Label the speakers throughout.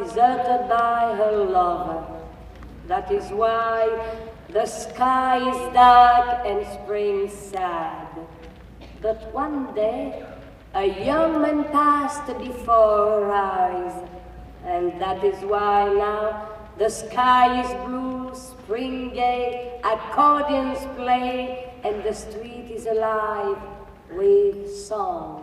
Speaker 1: deserted by her lover. That is why the sky is dark and spring sad. But one day, a young man passed before her eyes, and that is why now the sky is blue, spring gay, accordions play, and the street is alive with song.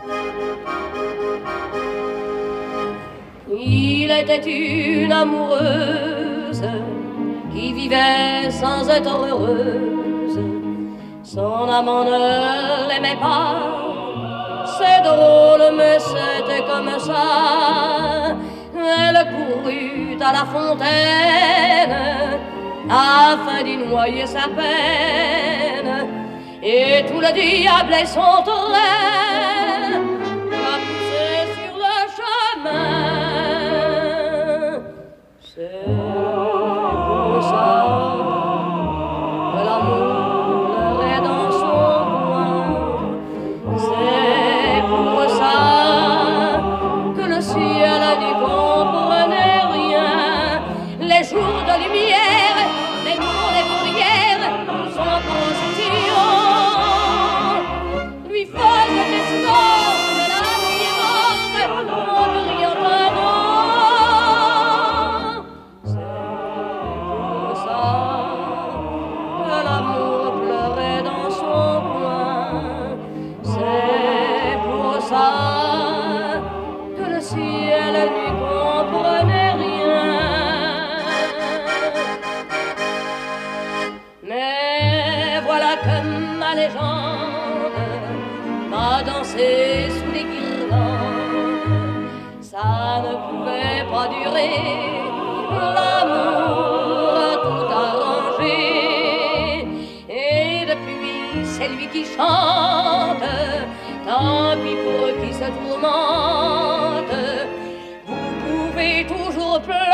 Speaker 1: Il était une amoureuse qui vivait sans être heureuse. Son amant ne l'aimait pas. C'est drôle, mais c'était comme ça. Elle courut à la fontaine afin d'y noyer sa peine. Et tout le diable et son train l'a poussé sur le chemin. C'est pour ça que l'amour pleurait dans son coin. C'est pour ça que le ciel n'y comprenait rien. Les jours de lumière, les jours des prières, son procession lui faisait escorte de la nuit morte en brillant un nom. C'est pour ça que l'amour pleurait dans son coin. C'est pour ça que le ciel lui comprenait rien. Mais voilà que ma légende va danser sous les guirlandes. Ça ne pouvait pas durer, l'amour a tout arrangé. Et depuis c'est lui qui chante, tant pis pour qui se tourmente. Vous pouvez toujours pleurer.